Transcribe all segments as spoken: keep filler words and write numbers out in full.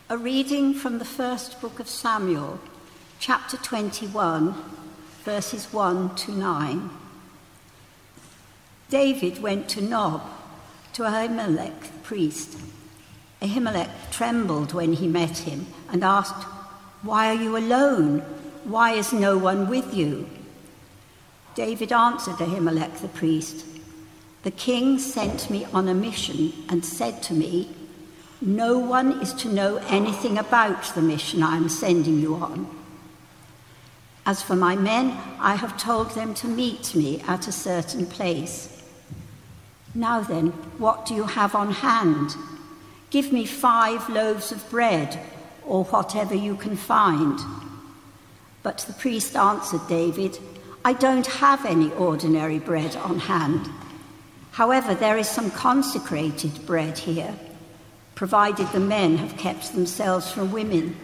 A reading from the first book of Samuel, chapter twenty-one, verses one to nine. David went to Nob, to Ahimelech the priest. Ahimelech trembled when he met him and asked, "Why are you alone? Why is no one with you?" David answered Ahimelech the priest, "The king sent me on a mission and said to me, 'No one is to know anything about the mission I am sending you on. As for my men, I have told them to meet me at a certain place. Now then, what do you have on hand? Give me five loaves of bread, or whatever you can find." But the priest answered David, "I don't have any ordinary bread on hand. However, there is some consecrated bread here, provided the men have kept themselves from women."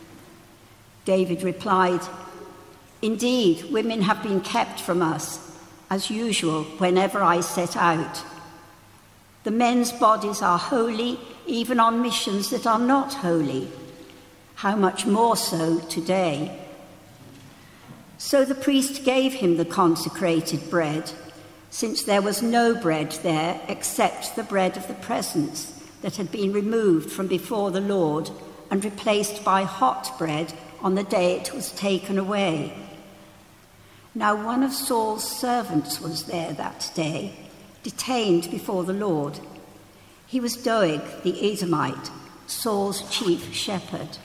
David replied, "Indeed, women have been kept from us, as usual, whenever I set out. The men's bodies are holy, even on missions that are not holy. How much more so today?" So the priest gave him the consecrated bread, since there was no bread there except the bread of the presence that had been removed from before the Lord and replaced by hot bread on the day it was taken away. Now one of Saul's servants was there that day, detained before the Lord. He was Doeg the Edomite, Saul's chief shepherd.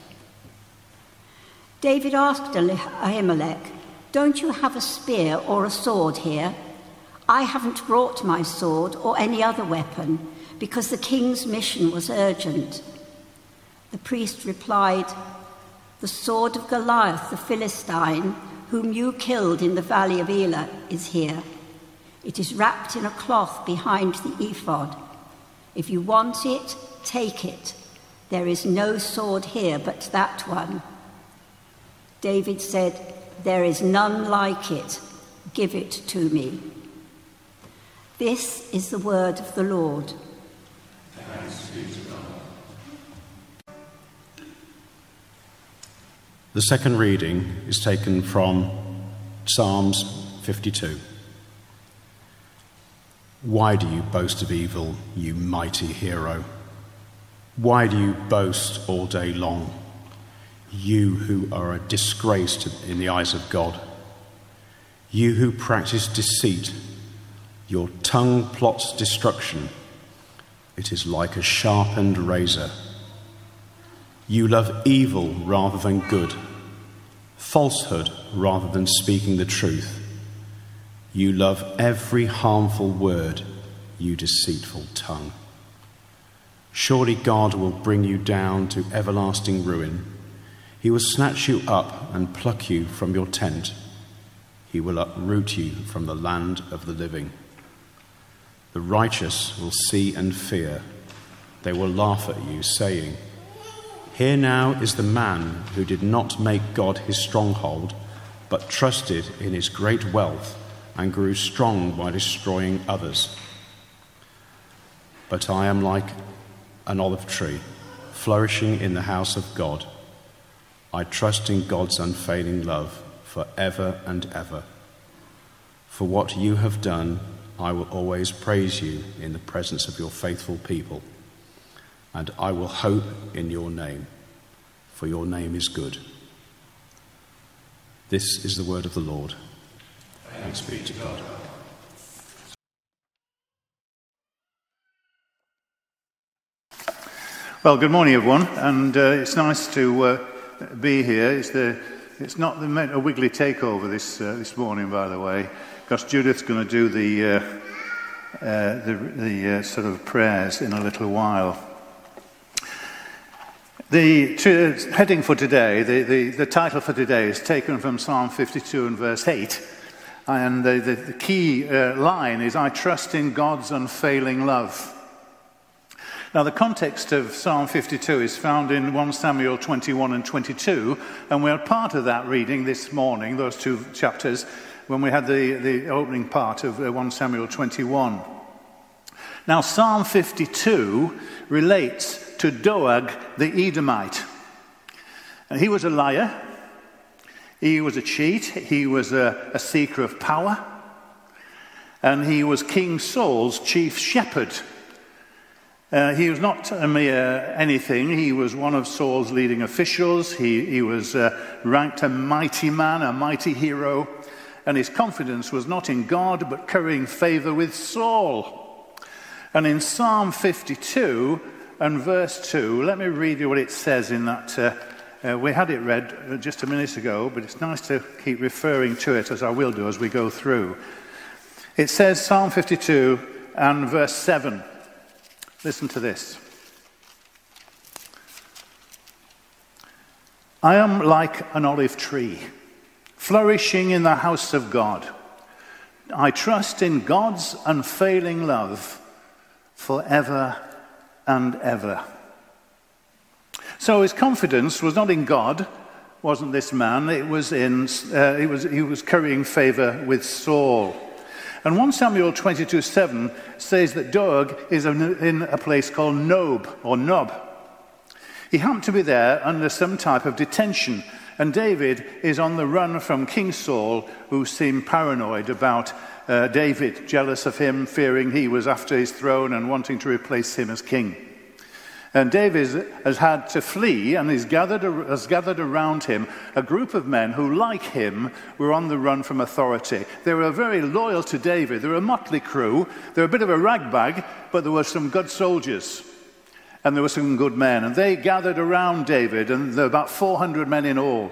David asked Ahimelech, "Don't you have a spear or a sword here? I haven't brought my sword or any other weapon, because the king's mission was urgent." The priest replied, "The sword of Goliath the Philistine, whom you killed in the valley of Elah, is here. It is wrapped in a cloth behind the ephod. If you want it, take it. There is no sword here but that one." David said, "There is none like it. Give it to me." This is the word of the Lord. Thanks be to God. The second reading is taken from Psalms fifty-two. Why do you boast of evil, you mighty hero? Why do you boast all day long, you who are a disgrace to, in the eyes of God? You who practice deceit, your tongue plots destruction. It is like a sharpened razor. You love evil rather than good, falsehood rather than speaking the truth. You love every harmful word, you deceitful tongue. Surely God will bring you down to everlasting ruin. He will snatch you up and pluck you from your tent. He will uproot you from the land of the living. The righteous will see and fear. They will laugh at you, saying, "Here now is the man who did not make God his stronghold, but trusted in his great wealth and grew strong by destroying others." But I am like an olive tree, flourishing in the house of God. I trust in God's unfailing love for ever and ever. For what you have done, I will always praise you in the presence of your faithful people, and I will hope in your name, for your name is good. This is the word of the Lord. Thanks be to God. Well, good morning, everyone, and uh, it's nice to uh, be here. It's the it's not the, a wiggly takeover this uh, this morning, by the way, because Judith's going to do the uh, uh, the, the uh, sort of prayers in a little while. The t- heading for today, the, the, the title for today is taken from Psalm fifty-two and verse eight, and the, the, the key uh, line is, "I trust in God's unfailing love." Now, the context of Psalm fifty-two is found in First Samuel twenty-one and twenty-two, and we had part of that reading this morning, those two chapters, when we had the, the opening part of First Samuel twenty-one. Now, Psalm fifty-two relates to Doeg the Edomite. And he was a liar. He was a cheat. He was a, a seeker of power. And he was King Saul's chief shepherd. Uh, he was not a mere anything. He was one of Saul's leading officials. He, he was uh, ranked a mighty man, a mighty hero. And his confidence was not in God, but currying favor with Saul. And in Psalm fifty-two and verse two, let me read you what it says in that. Uh, uh, we had it read just a minute ago, but it's nice to keep referring to it, as I will do as we go through. It says, Psalm fifty-two and verse seven. Listen to this. I am like an olive tree, flourishing in the house of God. I trust in God's unfailing love forever and ever. So his confidence was not in God, wasn't this man. It was in, uh, it was, he was currying favor with Saul. And First Samuel twenty-two seven says that Doeg is in a place called Nob, or Nob. He happened to be there under some type of detention, and David is on the run from King Saul, who seemed paranoid about uh, David, jealous of him, fearing he was after his throne and wanting to replace him as king. And David has had to flee, and he's gathered, has gathered around him a group of men who, like him, were on the run from authority. They were very loyal to David. They were a motley crew. They were a bit of a ragbag, but there were some good soldiers, and there were some good men. And they gathered around David, and there were about four hundred men in all.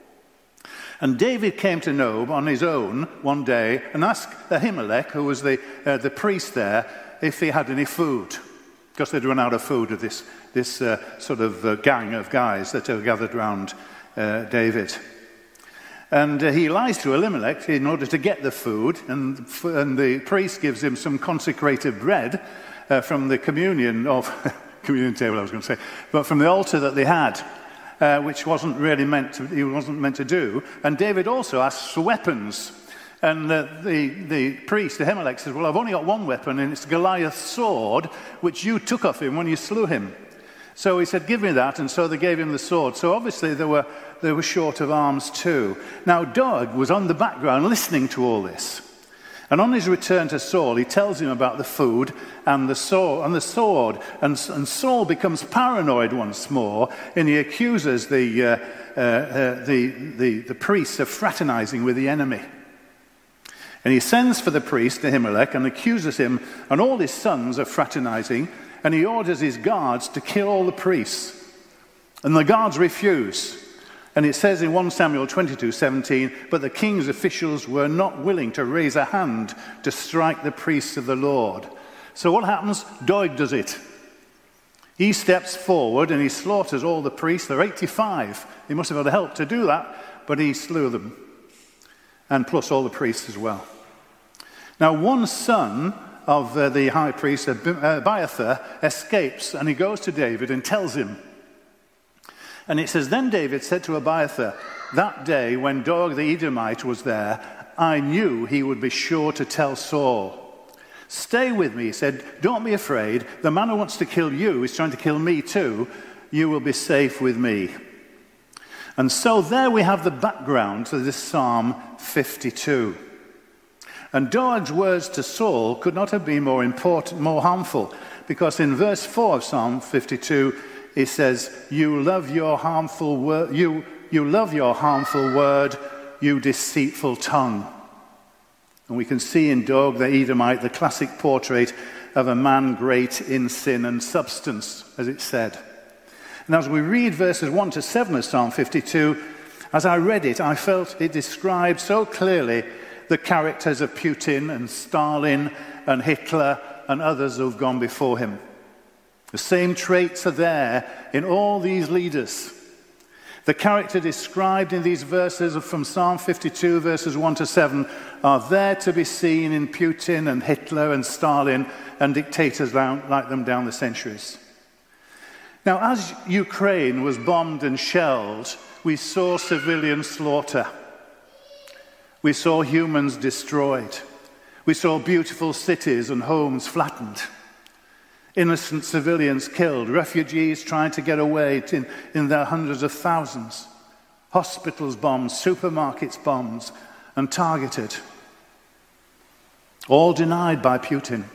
And David came to Nob on his own one day and asked Ahimelech, who was the, uh, the priest there, if he had any food. Because they'd run out of food of this, this uh, sort of uh, gang of guys that are gathered around uh, David. And uh, he lies to Elimelech in order to get the food, and, and the priest gives him some consecrated bread uh, from the communion of, communion table I was going to say, but from the altar that they had, uh, which wasn't really meant to, he wasn't meant to do. And David also asks for weapons. And uh, the, the priest, Ahimelech, says, well, I've only got one weapon, and it's Goliath's sword, which you took off him when you slew him. So he said, give me that, and so they gave him the sword. So obviously they were, they were short of arms too. Now Doeg was on the background listening to all this. And on his return to Saul, he tells him about the food and the sword. And, the sword. and, and Saul becomes paranoid once more, and he accuses the, uh, uh, uh, the, the, the priests of fraternizing with the enemy. And he sends for the priest, Ahimelech, and accuses him and all his sons of fraternizing, and he orders his guards to kill all the priests. And the guards refuse. And it says in First Samuel twenty-two seventeen, but the king's officials were not willing to raise a hand to strike the priests of the Lord. So what happens? Doeg does it. He steps forward and he slaughters all the priests. There are eighty-five. He must have had help to do that, but he slew them. And plus all the priests as well. Now, one son of uh, the high priest, Abiathar, escapes, and he goes to David and tells him. And it says, then David said to Abiathar, that day when Doeg the Edomite was there, I knew he would be sure to tell Saul. Stay with me, he said, don't be afraid. The man who wants to kill you is trying to kill me too. You will be safe with me. And so there we have the background to this Psalm fifty-two. And Doeg's words to Saul could not have been more important, more harmful, because in verse four of Psalm fifty-two, it says, "You love your harmful word, you you love your harmful word, you deceitful tongue." And we can see in Doeg the Edomite the classic portrait of a man great in sin and substance, as it said. And as we read verses one to seven of Psalm fifty-two, as I read it, I felt it described so clearly the characters of Putin and Stalin and Hitler and others who've gone before him. The same traits are there in all these leaders. The character described in these verses from Psalm fifty-two, verses one to seven, are there to be seen in Putin and Hitler and Stalin and dictators like them down the centuries. Now, as Ukraine was bombed and shelled, we saw civilian slaughter. We saw humans destroyed. We saw beautiful cities and homes flattened. Innocent civilians killed. Refugees trying to get away in, in their hundreds of thousands. hospitals bombed, supermarkets bombed and targeted. All denied by Putin.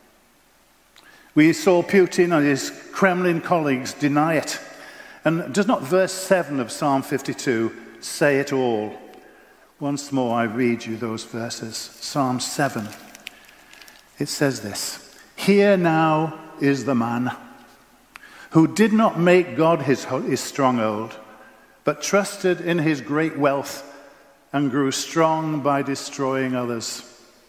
We saw Putin and his Kremlin colleagues deny it. And does not verse seven of Psalm fifty-two say it all? Once more I read you those verses. Psalm seven. It says this: "Here now is the man who did not make God his, his stronghold, but trusted in his great wealth and grew strong by destroying others."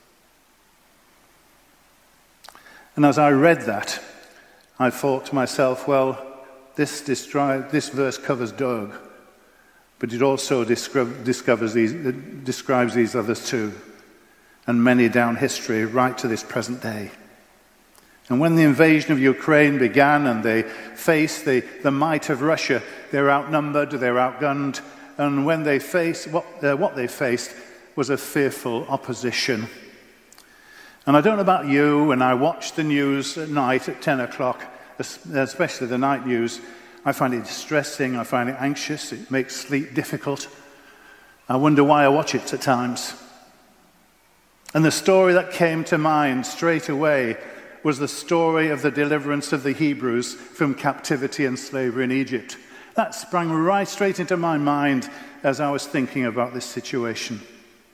And as I read that, I thought to myself, well, this, destri- this verse covers Doeg, but it also descri- discovers these, it describes these others too, and many down history right to this present day. And when the invasion of Ukraine began and they faced the, the might of Russia, they were outnumbered, they were outgunned, and when they faced, what, uh, what they faced was a fearful opposition. And I don't know about you, when I watch the news at night at ten o'clock, especially the night news, I find it distressing, I find it anxious, it makes sleep difficult. I wonder why I watch it at times. And the story that came to mind straight away was the story of the deliverance of the Hebrews from captivity and slavery in Egypt. That sprang right straight into my mind as I was thinking about this situation.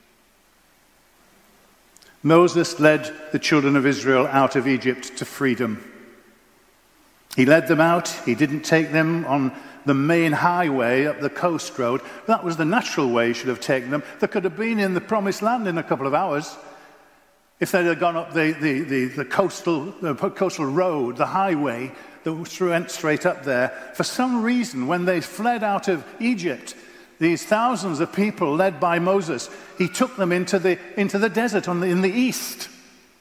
Moses led the children of Israel out of Egypt to freedom. He led them out. He didn't take them on the main highway up the coast road. That was the natural way he should have taken them. They could have been in the promised land in a couple of hours if they'd have gone up the, the, the, the, coastal, the coastal road, the highway that went straight up there. For some reason, when they fled out of Egypt, these thousands of people led by Moses, he took them into the, into the desert on the, in the east.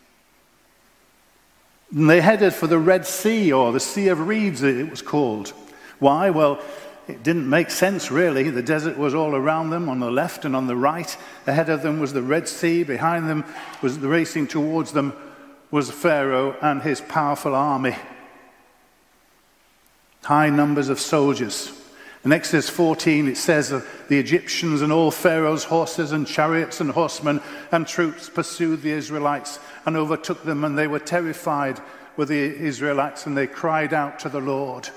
And they headed for the Red Sea, or the Sea of Reeds it was called. Why? Well, it didn't make sense really. The desert was all around them on the left and on the right. Ahead of them was the Red Sea. Behind them was racing towards them was Pharaoh and his powerful army. High numbers of soldiers. In Exodus fourteen, it says that the Egyptians and all Pharaoh's horses and chariots and horsemen and troops pursued the Israelites and overtook them, and they were terrified with the Israelites, and they cried out to the Lord.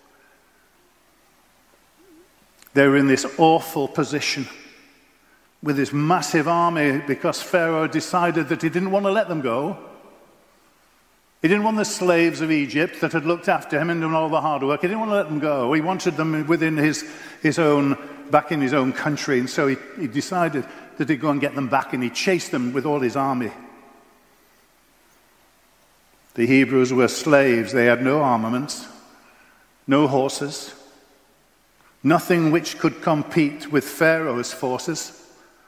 They were in this awful position with this massive army because Pharaoh decided that he didn't want to let them go. He didn't want the slaves of Egypt that had looked after him and done all the hard work. He didn't want to let them go. He wanted them within his, his own, back in his own country. And so he, he decided that he'd go and get them back, and he chased them with all his army. The Hebrews were slaves. They had no armaments, no horses, nothing which could compete with Pharaoh's forces.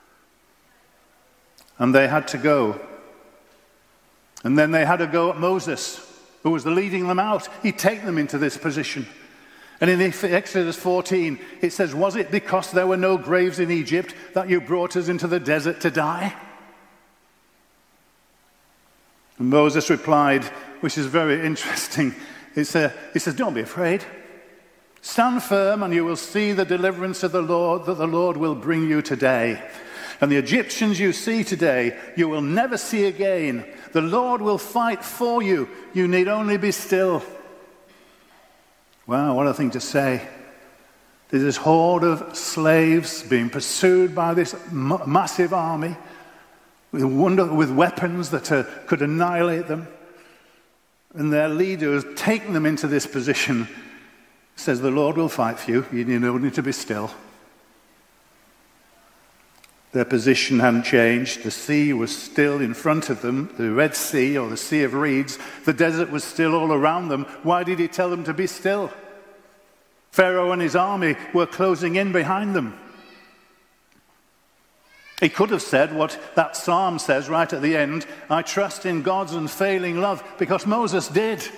And they had to go. And then they had a go at Moses, who was leading them out. He'd take them into this position. And in Exodus fourteen, it says, "Was it because there were no graves in Egypt that you brought us into the desert to die?" And Moses replied, which is very interesting. He says, he says, "Don't be afraid. Stand firm, and you will see the deliverance of the Lord that the Lord will bring you today. And the Egyptians you see today, you will never see again. The Lord will fight for you. You need only be still." Wow, what a thing to say. There's this horde of slaves being pursued by this m- massive army with, wonder, with weapons that uh, could annihilate them. And their leader has taken them into this position. Says, "The Lord will fight for you. You need only to be still." Their position hadn't changed. The sea was still in front of them, the Red Sea or the Sea of Reeds. The desert was still all around them. Why did he tell them to be still? Pharaoh and his army were closing in behind them. He could have said what that psalm says right at the end, "I trust in God's unfailing love," because Moses did.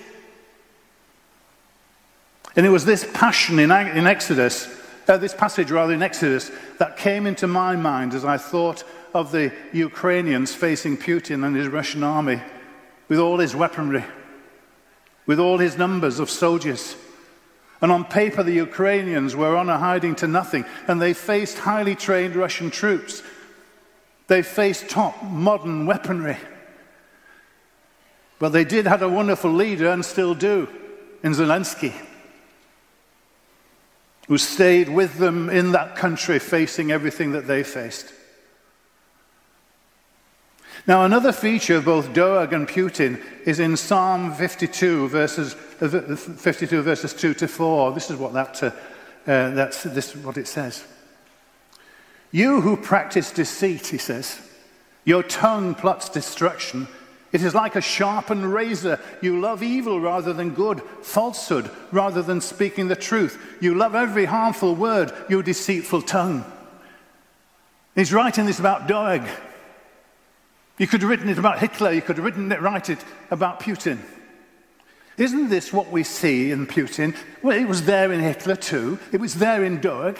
And it was this passion in, in Exodus, uh, this passage rather in Exodus, that came into my mind as I thought of the Ukrainians facing Putin and his Russian army with all his weaponry, with all his numbers of soldiers. And on paper, the Ukrainians were on a hiding to nothing, and they faced highly trained Russian troops. They faced top modern weaponry. But they did have a wonderful leader, and still do, in Zelensky, who stayed with them in that country, facing everything that they faced. Now, another feature of both Doeg and Putin is in Psalm fifty-two, verses fifty-two, verses two to four. This is what that uh, uh, that's this is what it says. You who practice deceit, he says, your tongue plots destruction. It is like a sharpened razor. You love evil rather than good, falsehood rather than speaking the truth. You love every harmful word, you deceitful tongue. He's writing this about Doeg. You could have written it about Hitler. You could have written it, write it about Putin. Isn't this what we see in Putin? Well, it was there in Hitler too. It was there in Doeg.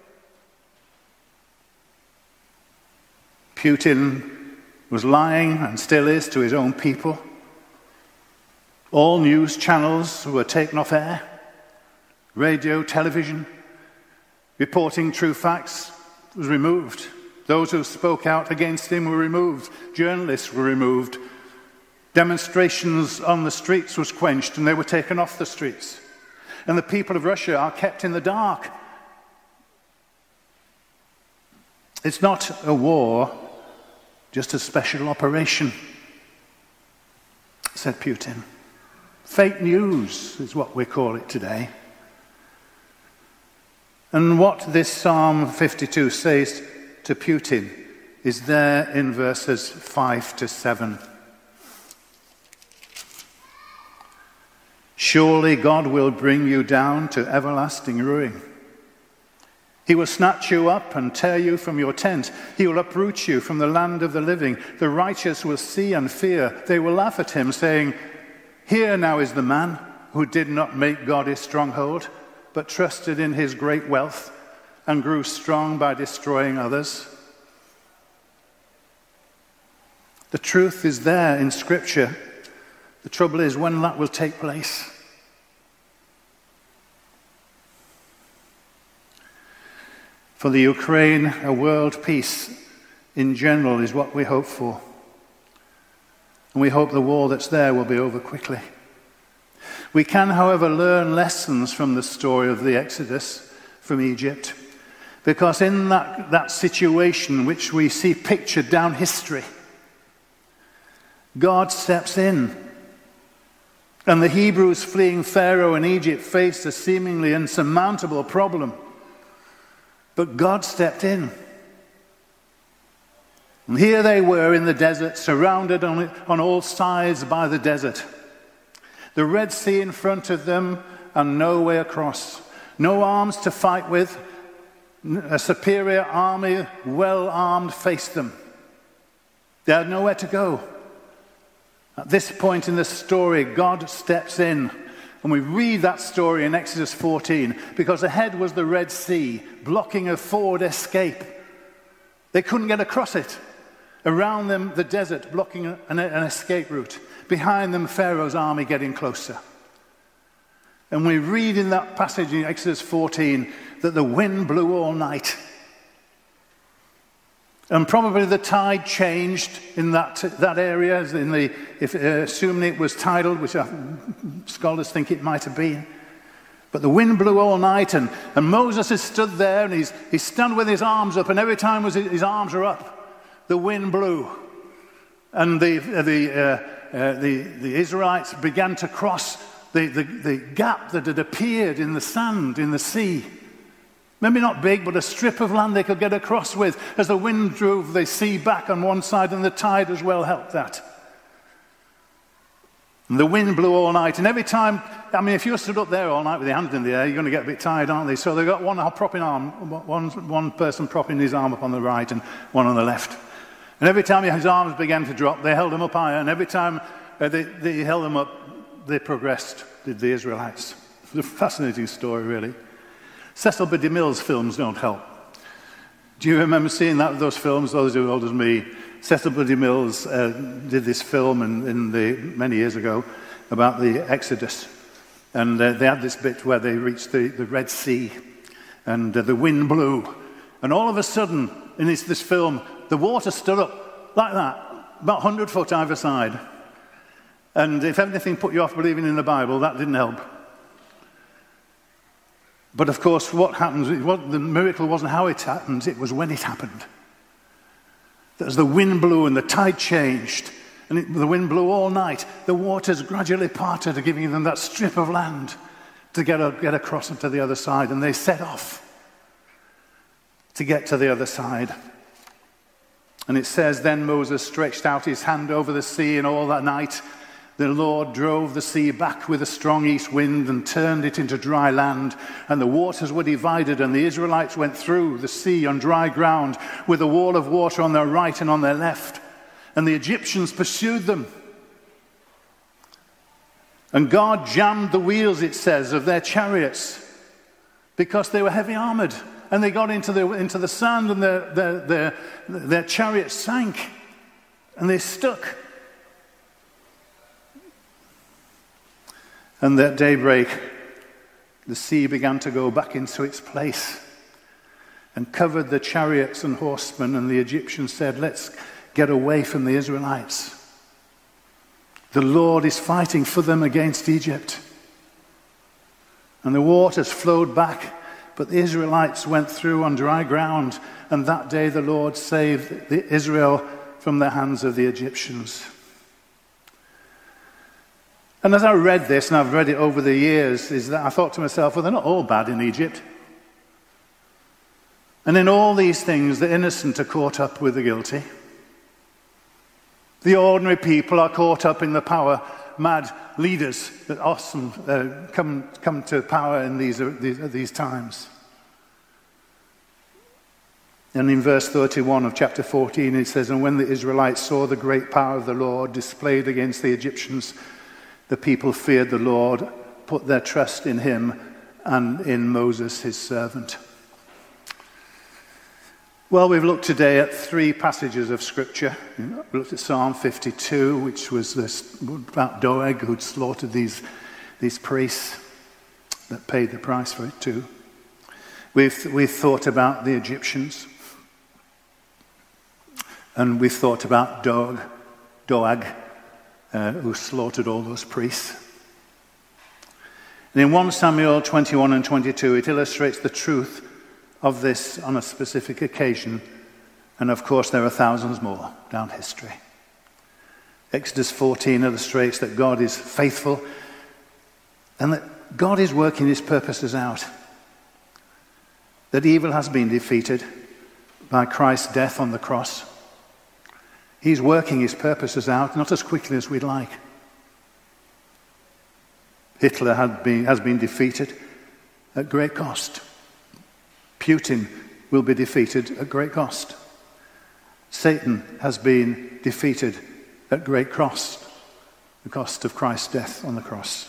Putin was lying, and still is, to his own people. All news channels were taken off air. Radio, television, reporting true facts was removed. Those who spoke out against him were removed. Journalists were removed. Demonstrations on the streets was quenched, and they were taken off the streets. And the people of Russia are kept in the dark. It's not a war, just a special operation, said Putin. Fake news is what we call it today. And what this Psalm fifty-two says to Putin is there in verses five to seven. Surely God will bring you down to everlasting ruin. He will snatch you up and tear you from your tent. He will uproot you from the land of the living. The righteous will see and fear. They will laugh at him, saying, here now is the man who did not make God his stronghold, but trusted in his great wealth and grew strong by destroying others. The truth is there in Scripture. The trouble is when that will take place. For the Ukraine, a world peace in general is what we hope for. And we hope the war that's there will be over quickly. We can, however, learn lessons from the story of the Exodus from Egypt. Because in that, that situation which we see pictured down history, God steps in. And the Hebrews fleeing Pharaoh in Egypt faced a seemingly insurmountable problem. But God stepped in. And here they were in the desert, surrounded on, on all sides by the desert. The Red Sea in front of them and no way across. No arms to fight with. A superior army, well-armed, faced them. They had nowhere to go. At this point in the story, God steps in. And we read that story in Exodus fourteen, because ahead was the Red Sea, blocking a forward escape. They couldn't get across it. Around them, the desert, blocking an, an escape route. Behind them, Pharaoh's army getting closer. And we read in that passage in Exodus fourteen that the wind blew all night. And probably the tide changed in that that area, in the, if, uh, assuming it was tidal, which uh, scholars think it might have been. But the wind blew all night, and, and Moses is stood there, and he's, he's stood with his arms up, and every time was his arms are up, the wind blew. And the, the, uh, uh, the, the Israelites began to cross the, the, the gap that had appeared in the sand, in the sea. Maybe not big, but a strip of land they could get across with as the wind drove the sea back on one side, and the tide as well helped that. And the wind blew all night, and every time, I mean, if you're stood up there all night with your hands in the air, you're going to get a bit tired, aren't they? So they've got one propping arm, one, one person propping his arm up on the right and one on the left. And every time his arms began to drop, they held him up higher, and every time uh, they, they held him up, they progressed, did the Israelites. It's a fascinating story, really. Cecil B. DeMille's films don't help. Do you remember seeing that, those films? Those who are older than me. Cecil B. DeMille uh, did this film in, in the, many years ago about the Exodus. And uh, they had this bit where they reached the, the Red Sea, and uh, the wind blew. And all of a sudden, in this, this film, the water stood up like that, about one hundred foot either side. And if anything put you off believing in the Bible, that didn't help. But of course, what happens, what, the miracle wasn't how it happened, it was when it happened. As the wind blew and the tide changed, and it, the wind blew all night, the waters gradually parted, giving them that strip of land to get, a, get across to the other side. And they set off to get to the other side. And it says, then Moses stretched out his hand over the sea, and all that night the Lord drove the sea back with a strong east wind and turned it into dry land, and the waters were divided, and the Israelites went through the sea on dry ground with a wall of water on their right and on their left. And the Egyptians pursued them. And God jammed the wheels, it says, of their chariots because they were heavy armored. And they got into the, into the sand, and their, their, their, their chariots sank, and they stuck. And at daybreak, the sea began to go back into its place and covered the chariots and horsemen, and the Egyptians said, let's get away from the Israelites. The Lord is fighting for them against Egypt. And the waters flowed back, but the Israelites went through on dry ground, and that day the Lord saved the Israel from the hands of the Egyptians. And as I read this, and I've read it over the years, is that I thought to myself, well, they're not all bad in Egypt. And in all these things, the innocent are caught up with the guilty. The ordinary people are caught up in the power mad leaders that awesome uh, come come to power in these, uh, these, uh, these times. And in verse thirty-one of chapter fourteen, it says, and when the Israelites saw the great power of the Lord displayed against the Egyptians, the people feared the Lord, put their trust in him and in Moses, his servant. Well, we've looked today at three passages of Scripture. We looked at Psalm fifty-two, which was this, about Doeg, who'd slaughtered these, these priests that paid the price for it too. We've, we've thought about the Egyptians. And we've thought about Doeg, Doeg uh, who slaughtered all those priests. And in First Samuel twenty-one and twenty-two, it illustrates the truth of this on a specific occasion. And of course, there are thousands more down history. Exodus fourteen illustrates that God is faithful and that God is working his purposes out. That evil has been defeated by Christ's death on the cross. He's working his purposes out, not as quickly as we'd like. Hitler had been, has been defeated at great cost. Putin will be defeated at great cost. Satan has been defeated at great cost, the cost of Christ's death on the cross.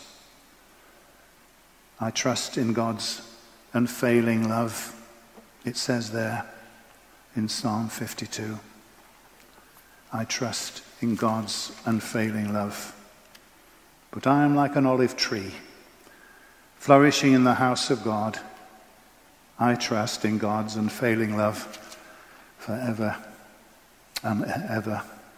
I trust in God's unfailing love, it says there in Psalm fifty-two. I trust in God's unfailing love. But I am like an olive tree, flourishing in the house of God. I trust in God's unfailing love forever and ever.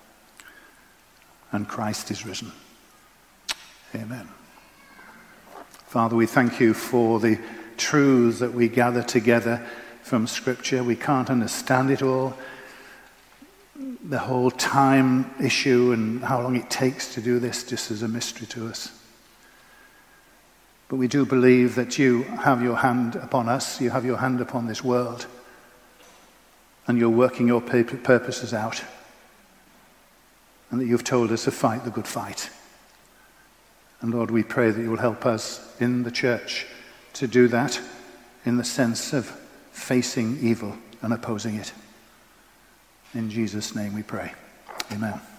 And Christ is risen. Amen. Father, we thank you for the truths that we gather together from Scripture. We can't understand it all. The whole time issue and how long it takes to do this just is a mystery to us. But we do believe that you have your hand upon us, you have your hand upon this world, and you're working your purposes out, and that you've told us to fight the good fight. And Lord, we pray that you will help us in the church to do that in the sense of facing evil and opposing it. In Jesus' name we pray. Amen.